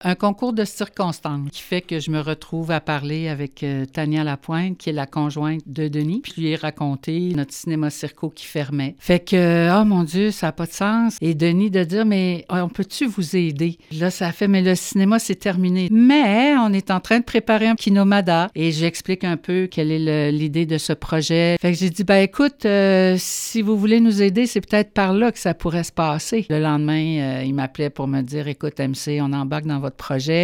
Un concours de circonstances qui fait que je me retrouve à parler avec Tania Lapointe, qui est la conjointe de Denis. Puis je lui ai raconté notre cinéma circo qui fermait. Fait que, oh mon Dieu, ça n'a pas de sens. Et Denis de dire, mais on peut-tu vous aider? Là, ça a fait, mais le cinéma, c'est terminé. Mais on est en train de préparer un Kinomada. Et j'explique un peu quelle est l'idée de ce projet. Fait que j'ai dit, ben écoute, si vous voulez nous aider, c'est peut-être par là que ça pourrait se passer. Le lendemain, il m'appelait pour me dire, écoute, MC, on embarque dans votre projet.